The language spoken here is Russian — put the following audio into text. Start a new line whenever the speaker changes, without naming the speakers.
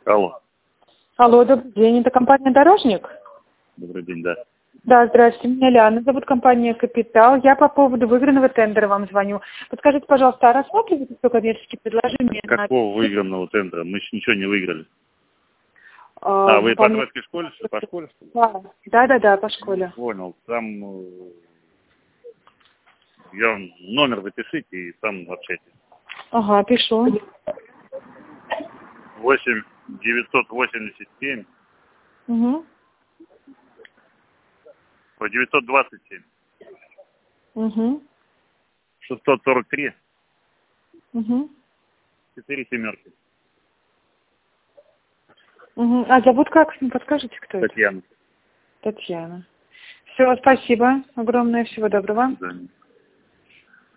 Алло.
Алло, добрый день. Это компания «Дорожник»?
Добрый день, да.
Да, здравствуйте. Меня Ляна зовут, компания «Капитал». Я по поводу выигранного тендера вам звоню. Подскажите, пожалуйста, а рассматриваете все коммерческие предложения?
Какого выигранного тендера? Мы еще ничего не выиграли. Вы по Троицкой школе? По школе, что ли?
Да, по школе.
Понял. Там номер запишите и там общайтесь.
Ага, пишу.
8-987
Угу.
927
Угу.
643
Угу.
4 семерки.
Угу. А зовут как? Не подскажете, кто это?
Татьяна.
Татьяна. Все, спасибо огромное. Всего доброго.
До свидания.